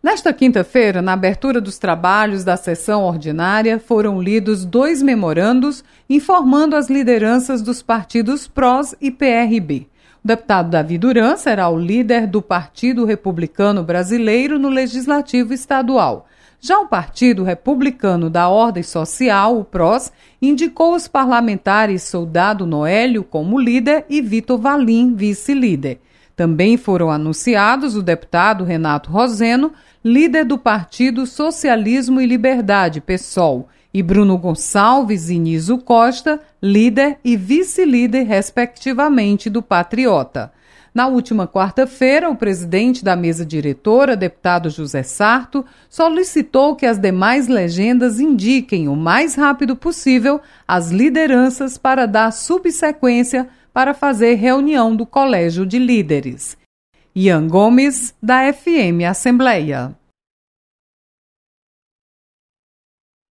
Nesta quinta-feira, na abertura dos trabalhos da sessão ordinária, foram lidos 2 memorandos informando as lideranças dos partidos PROS e PRB. O deputado Davi Duran será o líder do Partido Republicano Brasileiro no Legislativo Estadual. Já o Partido Republicano da Ordem Social, o PROS, indicou os parlamentares Soldado Noélio como líder e Vitor Valim, vice-líder. Também foram anunciados o deputado Renato Roseno, líder do Partido Socialismo e Liberdade, PSOL, e Bruno Gonçalves e Niso Costa, líder e vice-líder, respectivamente, do Patriota. Na última quarta-feira, o presidente da mesa diretora, deputado José Sarto, solicitou que as demais legendas indiquem o mais rápido possível as lideranças para dar subsequência para fazer reunião do Colégio de Líderes. Ian Gomes, da FM Assembleia.